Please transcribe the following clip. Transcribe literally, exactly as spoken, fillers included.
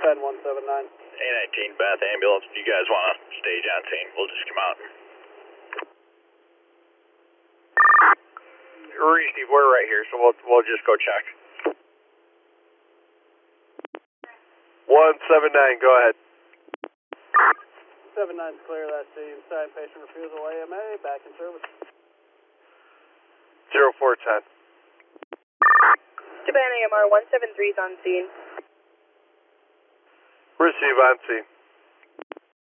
ten one seven nine. A nineteen Bath ambulance, if you guys want to stage on scene, we'll just come out. Steve, we're right here, so we'll, we'll just go check. one seven nine, go ahead. seven nine's clear, that scene. Side patient refusal A M A, back in service. zero four ten. Japan A M R one seven three is on scene. Receive on scene.